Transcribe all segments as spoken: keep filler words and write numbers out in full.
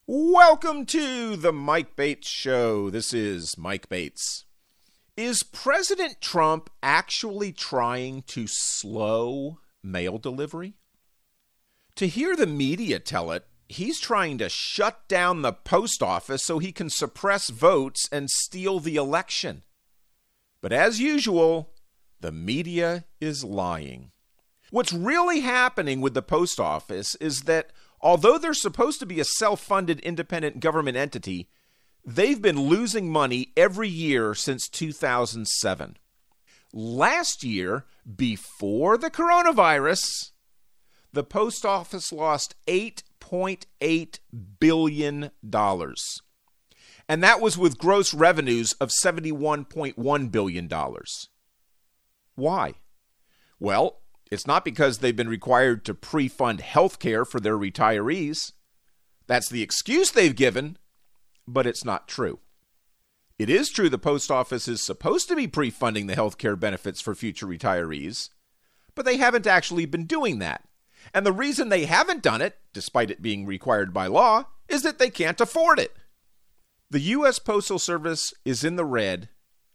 Welcome to the Mike Bates Show. This is Mike Bates. Is President Trump actually trying to slow mail delivery? To hear the media tell it, he's trying to shut down the post office so he can suppress votes and steal the election. But as usual, the media is lying. What's really happening with the post office is that although they're supposed to be a self-funded independent government entity, they've been losing money every year since two thousand seven. Last year, before the coronavirus, the post office lost eight point eight billion dollars. And that was with gross revenues of seventy-one point one billion dollars. Why? Well, it's not because they've been required to pre-fund health care for their retirees. That's the excuse they've given, but it's not true. It is true the post office is supposed to be pre-funding the health care benefits for future retirees, but they haven't actually been doing that. And the reason they haven't done it, despite it being required by law, is that they can't afford it. The U S Postal Service is in the red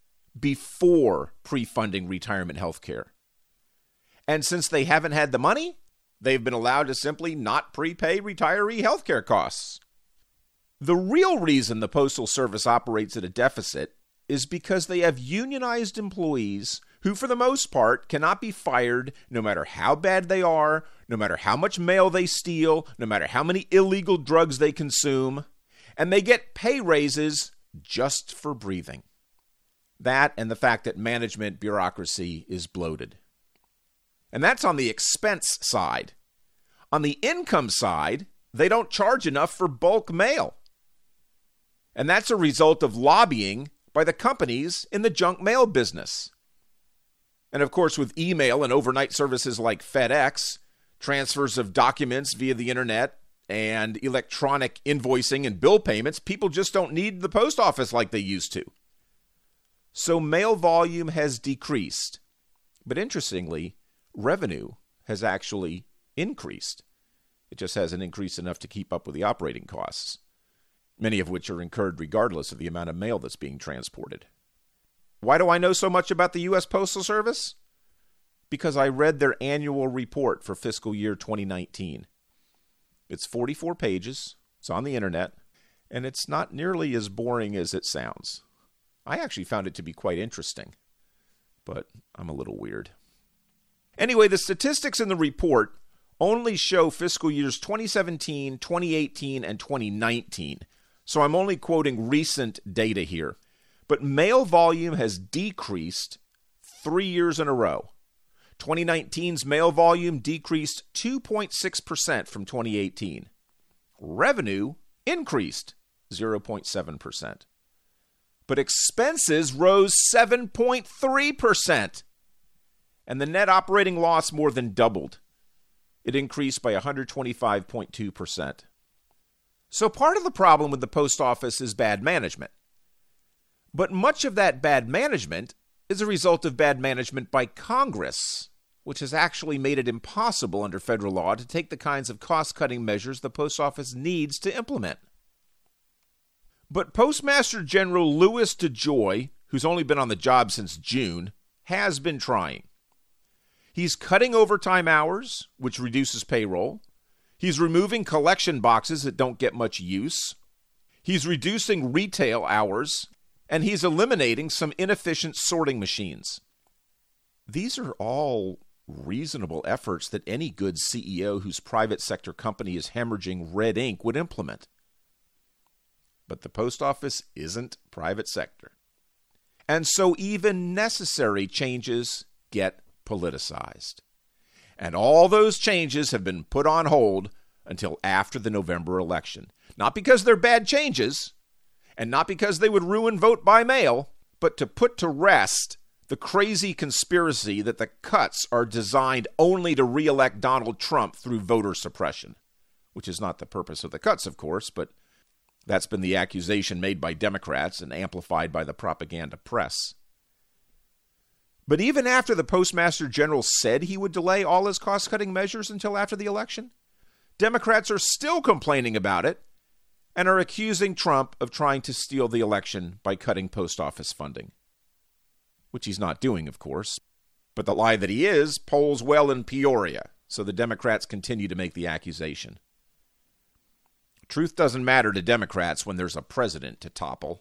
before pre-funding retirement health care. And since they haven't had the money, they've been allowed to simply not prepay retiree health care costs. The real reason the Postal Service operates at a deficit is because they have unionized employees who, for the most part, cannot be fired no matter how bad they are, no matter how much mail they steal, no matter how many illegal drugs they consume, and they get pay raises just for breathing. That and the fact that management bureaucracy is bloated. And that's on the expense side. On the income side, they don't charge enough for bulk mail. And that's a result of lobbying by the companies in the junk mail business. And of course, with email and overnight services like FedEx, transfers of documents via the internet, and electronic invoicing and bill payments, people just don't need the post office like they used to. So mail volume has decreased. But interestingly, revenue has actually increased. It just hasn't increased enough to keep up with the operating costs, many of which are incurred regardless of the amount of mail that's being transported. Why do I know so much about the U S Postal Service? Because I read their annual report for fiscal year twenty nineteen. It's forty-four pages, it's on the internet, and it's not nearly as boring as it sounds. I actually found it to be quite interesting, but I'm a little weird. Anyway, the statistics in the report only show fiscal years twenty seventeen, twenty eighteen, and twenty nineteen. So I'm only quoting recent data here. But mail volume has decreased three years in a row. twenty nineteen's mail volume decreased two point six percent from twenty eighteen. Revenue increased zero point seven percent. But expenses rose seven point three percent. And the net operating loss more than doubled. It increased by one hundred twenty-five point two percent. So part of the problem with the post office is bad management. But much of that bad management is a result of bad management by Congress, which has actually made it impossible under federal law to take the kinds of cost-cutting measures the post office needs to implement. But Postmaster General Louis DeJoy, who's only been on the job since June, has been trying. He's cutting overtime hours, which reduces payroll. He's removing collection boxes that don't get much use. He's reducing retail hours, and he's eliminating some inefficient sorting machines. These are all reasonable efforts that any good C E O whose private sector company is hemorrhaging red ink would implement. But the post office isn't private sector. And so even necessary changes get politicized. And all those changes have been put on hold until after the November election. Not because they're bad changes, and not because they would ruin vote by mail, but to put to rest the crazy conspiracy that the cuts are designed only to re-elect Donald Trump through voter suppression, which is not the purpose of the cuts, of course, but that's been the accusation made by Democrats and amplified by the propaganda press. But even after the Postmaster General said he would delay all his cost-cutting measures until after the election, Democrats are still complaining about it, and are accusing Trump of trying to steal the election by cutting post office funding. Which he's not doing, of course. But the lie that he is polls well in Peoria, so the Democrats continue to make the accusation. Truth doesn't matter to Democrats when there's a president to topple.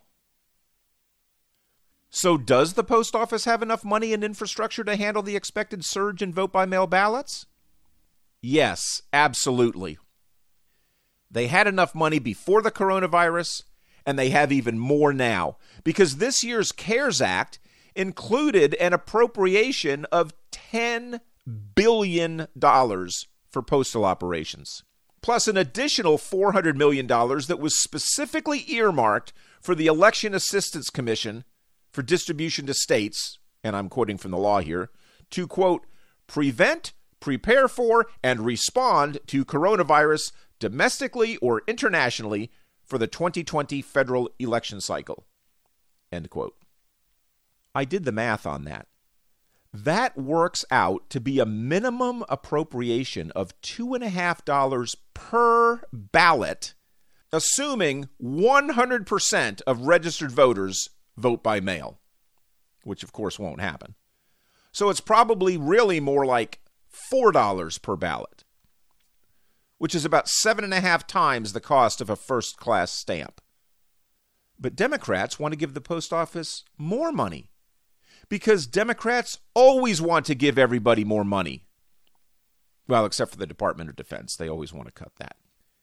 So does the post office have enough money and infrastructure to handle the expected surge in vote-by-mail ballots? Yes, absolutely. They had enough money before the coronavirus, and they have even more now, because this year's CARES Act included an appropriation of ten billion dollars for postal operations, plus an additional four hundred million dollars that was specifically earmarked for the Election Assistance Commission for distribution to states, and I'm quoting from the law here, to, quote, prevent, prepare for, and respond to coronavirus domestically or internationally for the twenty twenty federal election cycle, end quote. I did the math on that. That works out to be a minimum appropriation of two and a half dollars per ballot, assuming one hundred percent of registered voters vote by mail, which of course won't happen. So it's probably really more like four dollars per ballot, which is about seven and a half times the cost of a first-class stamp. But Democrats want to give the post office more money, because Democrats always want to give everybody more money. Well, except for the Department of Defense. They always want to cut that.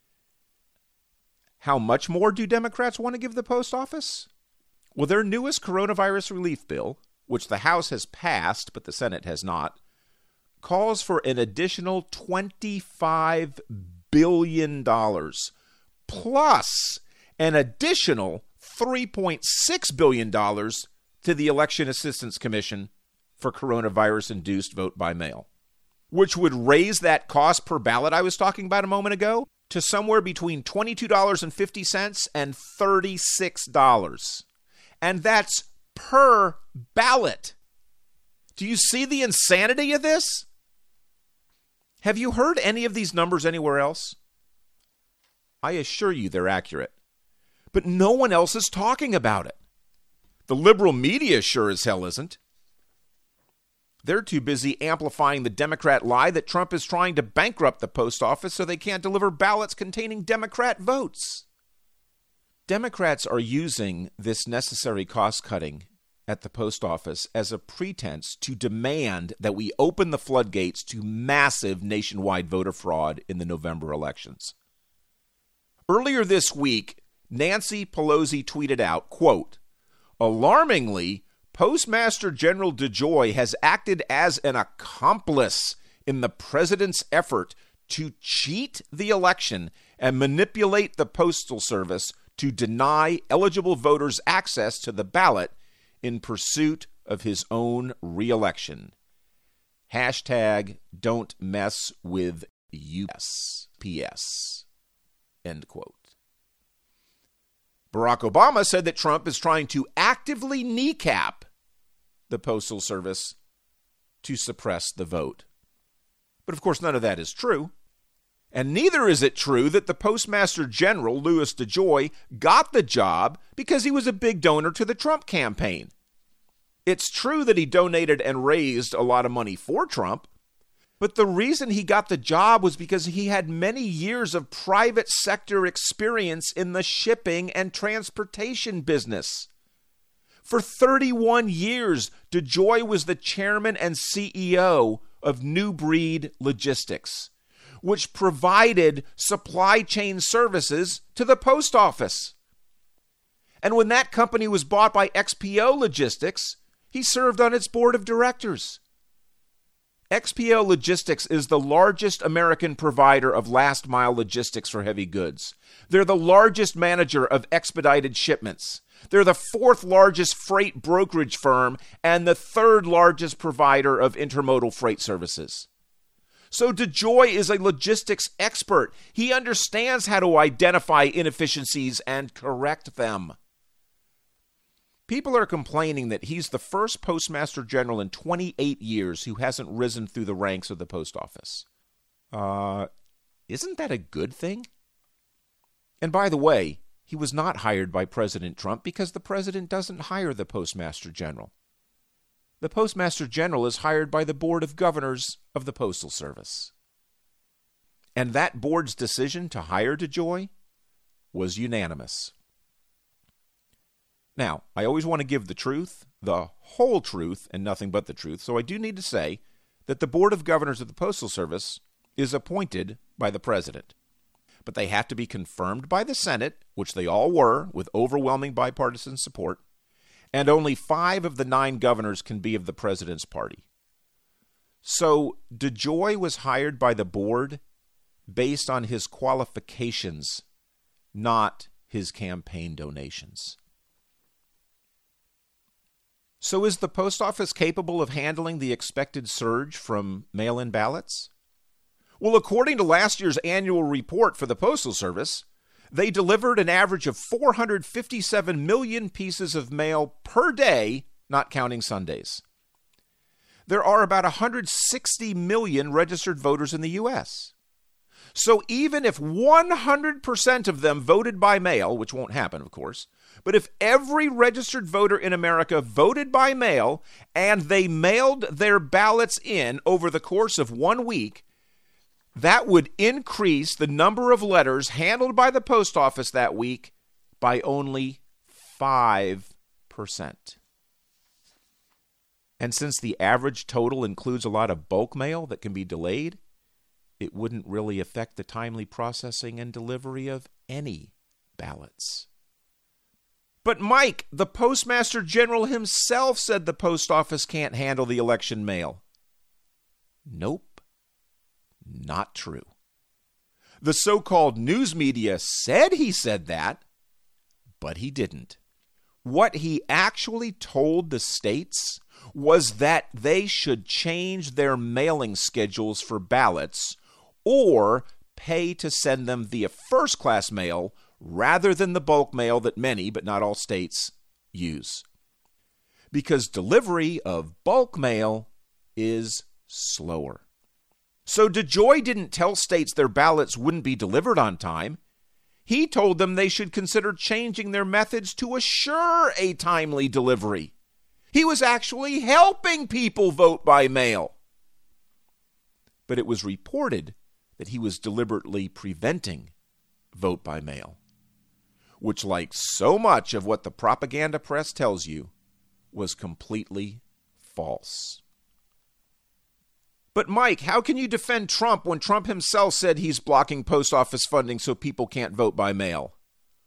How much more do Democrats want to give the post office? Well, their newest coronavirus relief bill, which the House has passed but the Senate has not, calls for an additional twenty-five billion dollars, plus an additional three point six billion dollars to the Election Assistance Commission for coronavirus-induced vote by mail, which would raise that cost per ballot I was talking about a moment ago to somewhere between twenty-two dollars and fifty cents and thirty-six dollars. And that's per ballot. Do you see the insanity of this? Have you heard any of these numbers anywhere else? I assure you they're accurate. But no one else is talking about it. The liberal media sure as hell isn't. They're too busy amplifying the Democrat lie that Trump is trying to bankrupt the post office so they can't deliver ballots containing Democrat votes. Democrats are using this necessary cost-cutting at the post office as a pretense to demand that we open the floodgates to massive nationwide voter fraud in the November elections. Earlier this week, Nancy Pelosi tweeted out, quote, alarmingly, Postmaster General DeJoy has acted as an accomplice in the president's effort to cheat the election and manipulate the Postal Service to deny eligible voters access to the ballot in pursuit of his own re-election. Hashtag don't mess with U S P S. End quote. Barack Obama said that Trump is trying to actively kneecap the Postal Service to suppress the vote. But of course, none of that is true. And neither is it true that the Postmaster General, Louis DeJoy, got the job because he was a big donor to the Trump campaign. It's true that he donated and raised a lot of money for Trump, but the reason he got the job was because he had many years of private sector experience in the shipping and transportation business. For thirty-one years, DeJoy was the chairman and C E O of New Breed Logistics, which provided supply chain services to the post office. And when that company was bought by X P O Logistics, he served on its board of directors. X P O Logistics is the largest American provider of last-mile logistics for heavy goods. They're the largest manager of expedited shipments. They're the fourth largest freight brokerage firm and the third largest provider of intermodal freight services. So DeJoy is a logistics expert. He understands how to identify inefficiencies and correct them. People are complaining that he's the first Postmaster General in twenty-eight years who hasn't risen through the ranks of the post office. Uh, isn't that a good thing? And by the way, He was not hired by President Trump because the president doesn't hire the Postmaster General. The Postmaster General is hired by the Board of Governors of the Postal Service. And that board's decision to hire DeJoy was unanimous. Now, I always want to give the truth, the whole truth, and nothing but the truth, so I do need to say that the Board of Governors of the Postal Service is appointed by the president. But they have to be confirmed by the Senate, which they all were, with overwhelming bipartisan support, and only five of the nine governors can be of the president's party. So DeJoy was hired by the board based on his qualifications, not his campaign donations. So is the post office capable of handling the expected surge from mail-in ballots? Well, according to last year's annual report for the Postal Service, they delivered an average of four hundred fifty-seven million pieces of mail per day, not counting Sundays. There are about one hundred sixty million registered voters in the U S. So even if one hundred percent of them voted by mail, which won't happen, of course, but if every registered voter in America voted by mail and they mailed their ballots in over the course of one week, that would increase the number of letters handled by the post office that week by only five percent. And since the average total includes a lot of bulk mail that can be delayed, it wouldn't really affect the timely processing and delivery of any ballots. But Mike, the Postmaster General himself said the post office can't handle the election mail. Nope, not true. The so-called news media said he said that, but he didn't. What he actually told the states was that they should change their mailing schedules for ballots or pay to send them via first-class mail rather than the bulk mail that many, but not all states, use. Because delivery of bulk mail is slower. So DeJoy didn't tell states their ballots wouldn't be delivered on time. He told them they should consider changing their methods to assure a timely delivery. He was actually helping people vote by mail. But it was reported that he was deliberately preventing vote by mail, which, like so much of what the propaganda press tells you, was completely false. But Mike, how can you defend Trump when Trump himself said he's blocking post office funding so people can't vote by mail?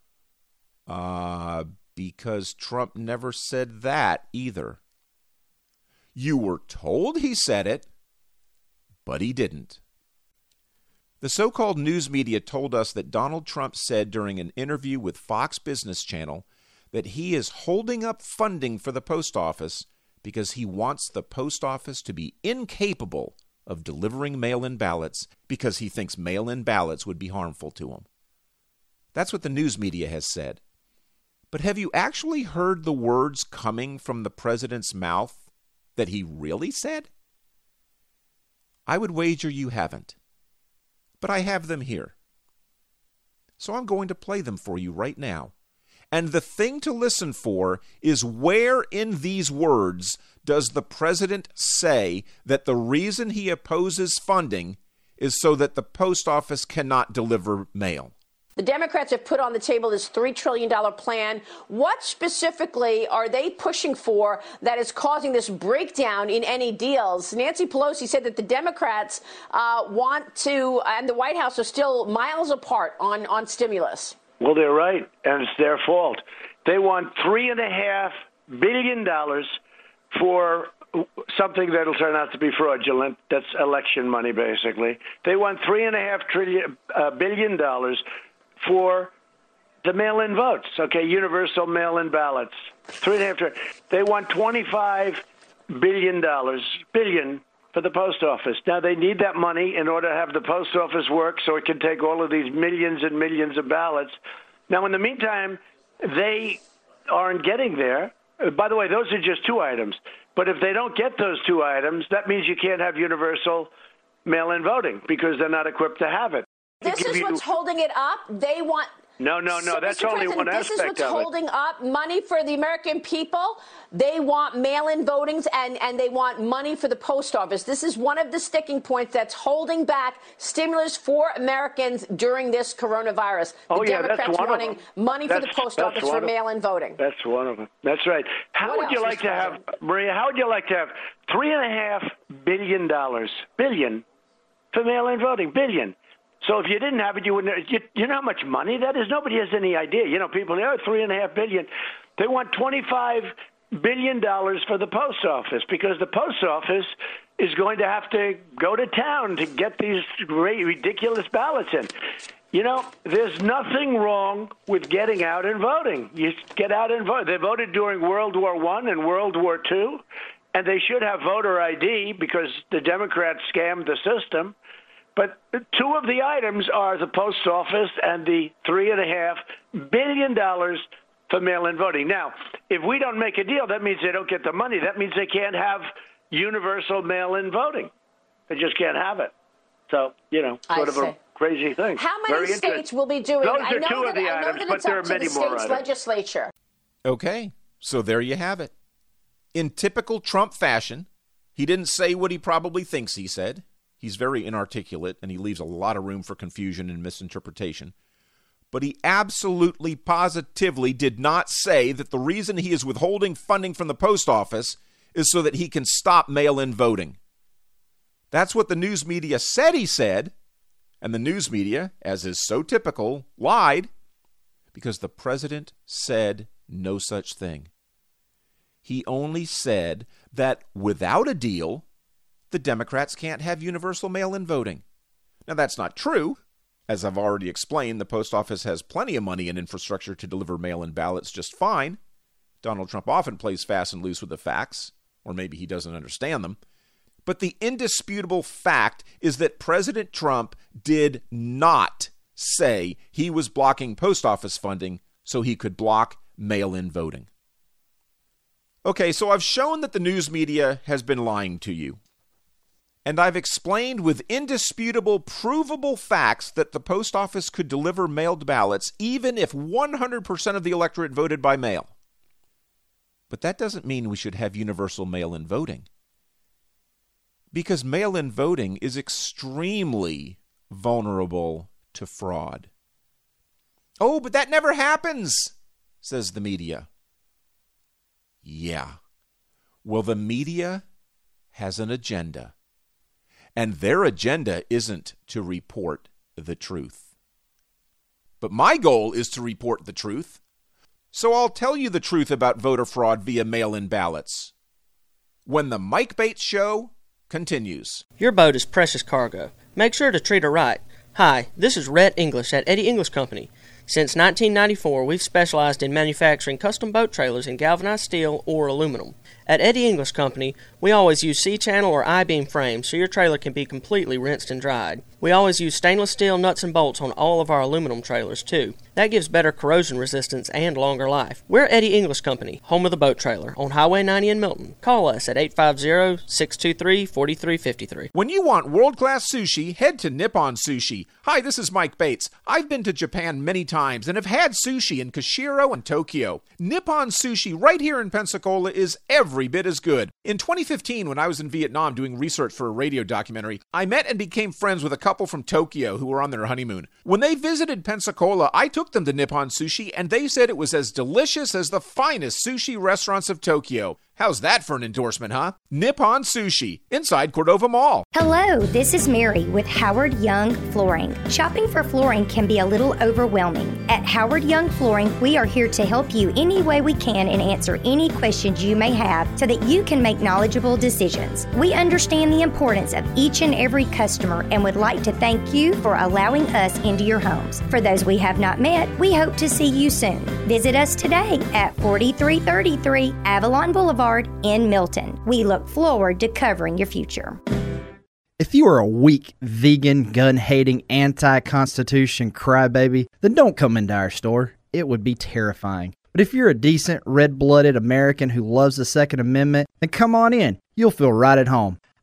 Uh, because Trump never said that either. You were told he said it, but he didn't. The so-called news media told us that Donald Trump said during an interview with Fox Business Channel that he is holding up funding for the post office because he wants the post office to be incapable of delivering mail-in ballots because he thinks mail-in ballots would be harmful to him. That's what the news media has said. But have you actually heard the words coming from the president's mouth that he really said? I would wager you haven't. But I have them here. So I'm going to play them for you right now. And the thing to listen for is where in these words does the president say that the reason he opposes funding is so that the post office cannot deliver mail. The Democrats have put on the table this three trillion dollars plan. What specifically are they pushing for that is causing this breakdown in any deals? Nancy Pelosi said that the Democrats uh, want to, and the White House are still miles apart on, on stimulus. Well, they're right, and it's their fault. They want three and a half billion dollars for something that'll turn out to be fraudulent. That's election money, basically. They want three and a half trillion uh, billion dollars for the mail-in votes, okay, universal mail-in ballots. Three and a half trillion. They want twenty-five billion dollars, billion for the post office. Now, they need that money in order to have the post office work so it can take all of these millions and millions of ballots. Now, in the meantime, they aren't getting there. Uh, by the way, those are just two items. But if they don't get those two items, that means you can't have universal mail-in voting because they're not equipped to have it. This is what's holding it up. They want No, no, no. So, that's Mister only President, one this is aspect what's of it. holding up money for the American people. They want mail-in votings, and, and they want money for the post office. This is one of the sticking points that's holding back stimulus for Americans during this coronavirus. The oh, yeah, Democrats that's one wanting of them. money that's, for the post office one for of, mail-in voting. That's one of them. That's right. How What would you else, like Mister to have, President? Maria, how would you like to have three and a half billion dollars, billion, for mail-in voting? Billion. So if you didn't have it, you wouldn't. You, you know how much money that is? Nobody has any idea. You know, people, oh, three and a half billion. They want twenty-five billion dollars for the post office because the post office is going to have to go to town to get these great, ridiculous ballots in. You know, there's nothing wrong with getting out and voting. You get out and vote. They voted during World War One and World War Two, and they should have voter I D because the Democrats scammed the system. But two of the items are the post office and the three and a half billion dollars for mail-in voting. Now, if we don't make a deal, that means they don't get the money. That means they can't have universal mail-in voting. They just can't have it. So, you know, sort I of see. a crazy thing. How many Very states will be doing? Those I are know two that, of the I know items, that but it's there up are to many the more state's items. legislature. Okay, so there you have it. In typical Trump fashion, he didn't say what he probably thinks he said. He's very inarticulate, and he leaves a lot of room for confusion and misinterpretation. But he absolutely, positively did not say that the reason he is withholding funding from the post office is so that he can stop mail-in voting. That's what the news media said he said, and the news media, as is so typical, lied because the president said no such thing. He only said that without a deal, the Democrats can't have universal mail-in voting. Now, that's not true. As I've already explained, the post office has plenty of money and infrastructure to deliver mail-in ballots just fine. Donald Trump often plays fast and loose with the facts, or maybe he doesn't understand them. But the indisputable fact is that President Trump did not say he was blocking post office funding so he could block mail-in voting. Okay, so I've shown that the news media has been lying to you. And I've explained with indisputable, provable facts that the post office could deliver mailed ballots even if one hundred percent of the electorate voted by mail. But that doesn't mean we should have universal mail-in voting. Because mail-in voting is extremely vulnerable to fraud. Oh, but that never happens, says the media. Yeah. Well, the media has an agenda. And their agenda isn't to report the truth. But my goal is to report the truth. So I'll tell you the truth about voter fraud via mail-in ballots. When the Mike Bates Show continues. Your boat is precious cargo. Make sure to treat her right. Hi, this is Rhett English at Eddie English Company. Since nineteen ninety-four, we've specialized in manufacturing custom boat trailers in galvanized steel or aluminum. At Eddie English Company, we always use C-channel or I-beam frames so your trailer can be completely rinsed and dried. We always use stainless steel nuts and bolts on all of our aluminum trailers, too. That gives better corrosion resistance and longer life. We're Eddie English Company, home of the boat trailer, on Highway ninety in Milton. Call us at eight five zero, six two three, four three five three. When you want world-class sushi, head to Nippon Sushi. Hi, this is Mike Bates. I've been to Japan many times and have had sushi in Kushiro and Tokyo. Nippon Sushi right here in Pensacola is every bit as good. In twenty fifteen, when I was in Vietnam doing research for a radio documentary, I met and became friends with a couple from Tokyo who were on their honeymoon. When they visited Pensacola, I took them to Nippon Sushi, and they said it was as delicious as the finest sushi restaurants of Tokyo. How's that for an endorsement, huh? Nippon Sushi, inside Cordova Mall. Hello, this is Mary with Howard Young Flooring. Shopping for flooring can be a little overwhelming. At Howard Young Flooring, we are here to help you any way we can and answer any questions you may have so that you can make knowledgeable decisions. We understand the importance of each and every customer and would like to thank you for allowing us into your homes. For those we have not met, we hope to see you soon. Visit us today at forty-three thirty-three Avalon Boulevard in Milton. We look forward to covering your future. If you are a weak, vegan, gun-hating, anti-Constitution crybaby, then don't come into our store. It would be terrifying. But if you're a decent, red-blooded American who loves the Second Amendment, then come on in. You'll feel right at home.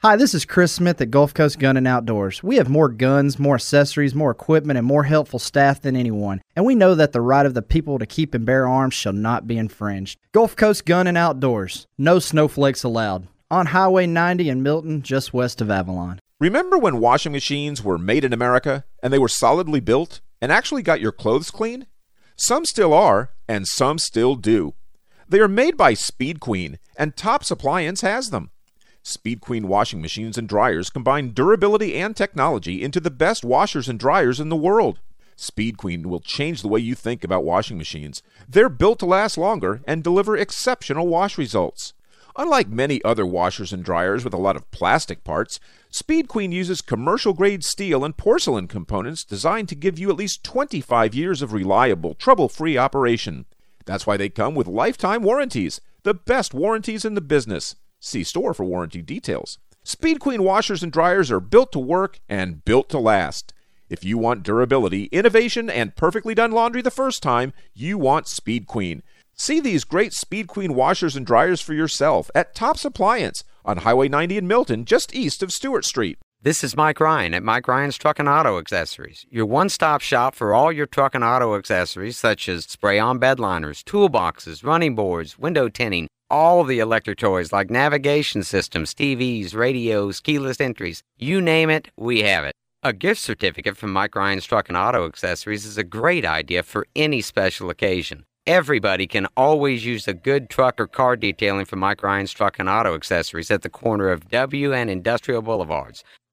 Hi, this is Chris Smith at Gulf Coast Gun and Outdoors. We have more guns, more accessories, more equipment, and more helpful staff than anyone, and we know that the right of the people to keep and bear arms shall not be infringed. Gulf Coast Gun and Outdoors. No snowflakes allowed. On Highway ninety in Milton, just west of Avalon. Remember when washing machines were made in America and they were solidly built and actually got your clothes clean? Some still are, and some still do. They are made by Speed Queen, and Tops Appliance has them. Speed Queen washing machines and dryers combine durability and technology into the best washers and dryers in the world. Speed Queen will change the way you think about washing machines. They're built to last longer and deliver exceptional wash results. Unlike many other washers and dryers with a lot of plastic parts, Speed Queen uses commercial-grade steel and porcelain components designed to give you at least twenty-five years of reliable, trouble-free operation. That's why they come with lifetime warranties, the best warranties in the business. See store for warranty details. Speed Queen washers and dryers are built to work and built to last. If you want durability, innovation, and perfectly done laundry the first time, you want Speed Queen. See these great Speed Queen washers and dryers for yourself at Tops Appliance on Highway ninety in Milton, just east of Stewart Street. This is Mike Ryan at Mike Ryan's Truck and Auto Accessories, your one-stop shop for all your truck and auto accessories such as spray-on bed liners, toolboxes, running boards, window tinting, all the electric toys like navigation systems, T Vs, radios, keyless entries, you name it, we have it. A gift certificate from Mike Ryan's Truck and Auto Accessories is a great idea for any special occasion. Everybody can always use a good truck or car detailing from Mike Ryan's Truck and Auto Accessories at the corner of W and Industrial Boulevards.